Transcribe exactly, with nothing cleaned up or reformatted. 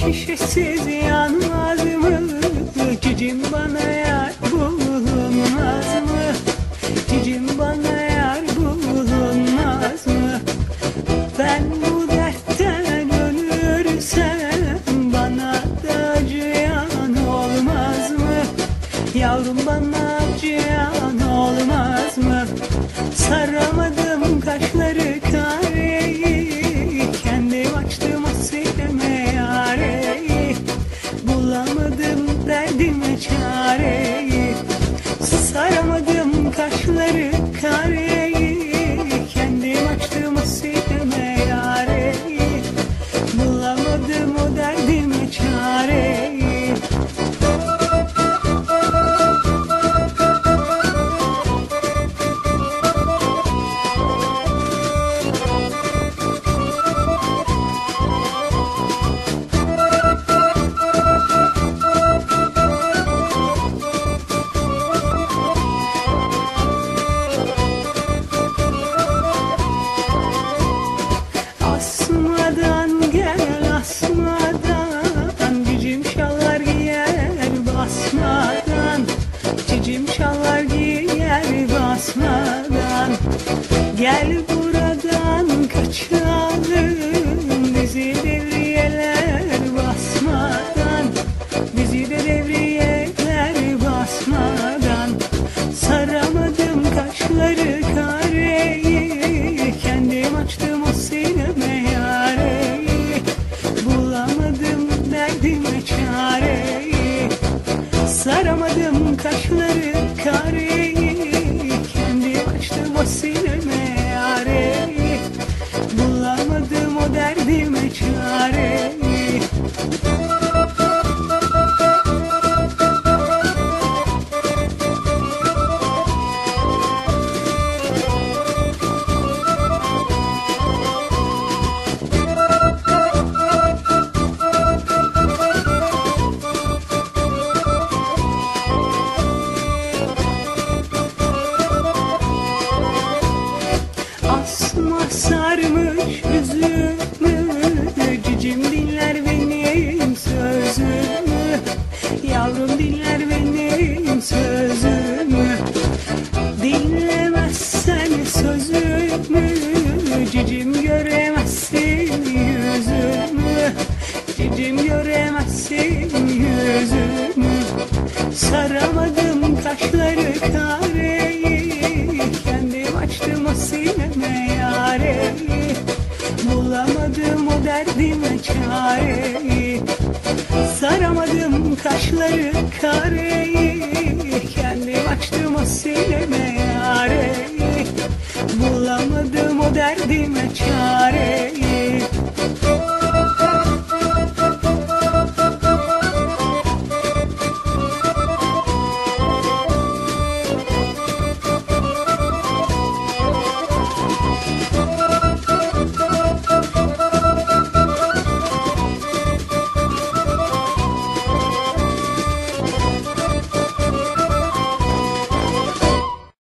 şişesiz yanmaz mı? Cicim bana yar bulunmaz mı? Cicim bana yar bulunmaz mı? Ben bu dertten ölürsem bana da acıyan olmaz mı? Yavrum bana acıyan olmaz mı? Saramadım kaşları kareyi, kendim açtım asileme yareyi. Bulamadım derdime çareyi. Saramadım kaşları kareyi, kendim açtım asileme yareyi. Bulamadım o derdime çareyi. Asmadan gel asmadan, cicim şallar giyer basmadan. Cicim şallar giyer basmadan. Gel buradan kaçalım, bizi devriyeler basmadan. Bizi de devriyeler basmadan. Saramadım kaşları kareyi, kendim açtım o sineme yareyi. Bulamadım derdime çareyi. Saramadım kaşları kareyi, kendim açtım o sineme yareyi. Bulamadım o derdime çareyi. Asma sarmış üzümü, cicim dinler benim sözümü. Yavrum dinler benim sözümü. Dinlemezsen sözümü, cicim göremezsin yüzümü. Cicim göremezsin yüzümü. Saramadım kaşları kareyi, kendim açtım o sineme yareyi. Bulamadım o derdime çareyi. Saramadım kaşları kareyi, kendim açtım o sineme yareyi. Bulamadım o derdime çareyi.